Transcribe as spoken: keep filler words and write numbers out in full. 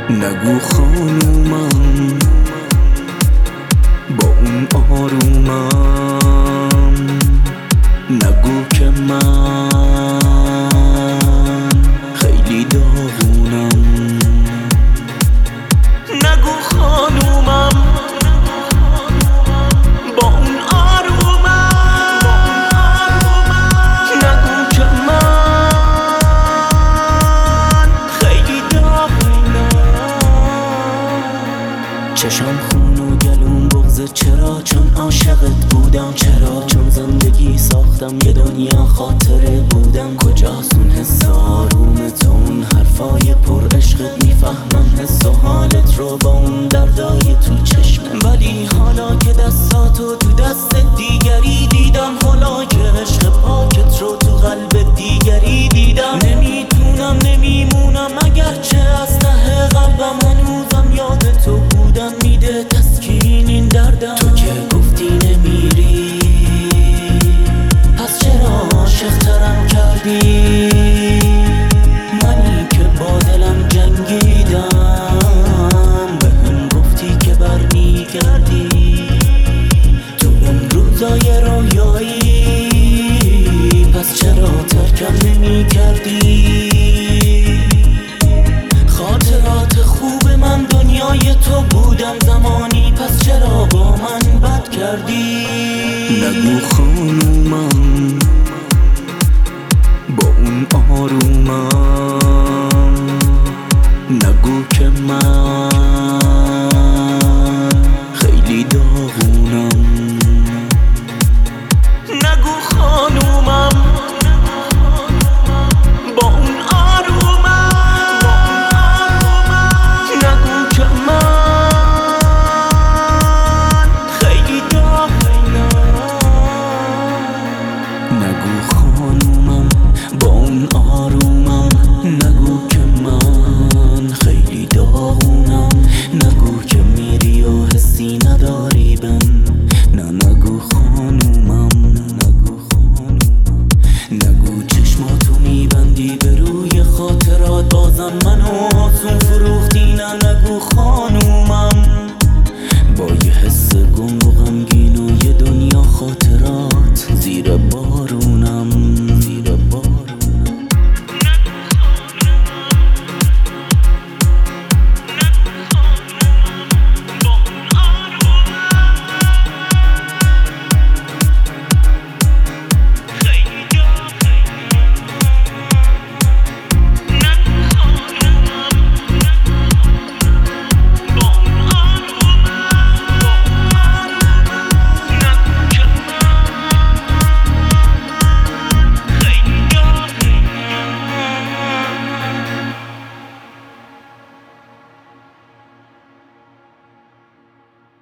نگو خانومم با اون آرومم، نگو که من خیلی داغونم. نگو خانومم با اون آرومم، نگو که من خیلی داغونم. چشم خون و گلوم بغضه، چرا؟ چون عاشقت بودم. چرا؟ چون زندگی ساختم یه دنیا خاطره بودم. کجاست اون حس آروم تو، اون حرفای پر عشقت؟ میفهمم حس و حالت رو با اون دردای تو چشمم، ولی حالا که دستاتو تو دست دیگری دیدم، حالا که عشق پاکت رو تو قلب دیگری دیدم، نمیتونم نمیمونم اگرچه از ته قلبم هنوزم یاد تو بودم. میده تسکین این دردم. تو که گفتی نمیری، پس چرا عاشق ترم کردی؟ منی که با دلم جنگیدم، بهم گفتی که برمیگردی. تو اون روزای رویایی، پس چرا ترکم نمی کردی؟ خاطرات خوب من دنیای تو بودم زمانی، پس چرا با من بد کردی؟ نگو خانومم با اون آرومم، نگو که من خیلی داغونم. نگو خانومم با اون آرومم، نگو که من خیلی داغونم. نگو خانومم با اون آرومم، نگو که من خیلی داغونم. نگو که میری و حسی نداری بم، نه نگو خانومم، نگو خانومم. نگو چشماتو میبندی به روی خاطرات، بازم منو آسون فروختی. نه نگو خانومم.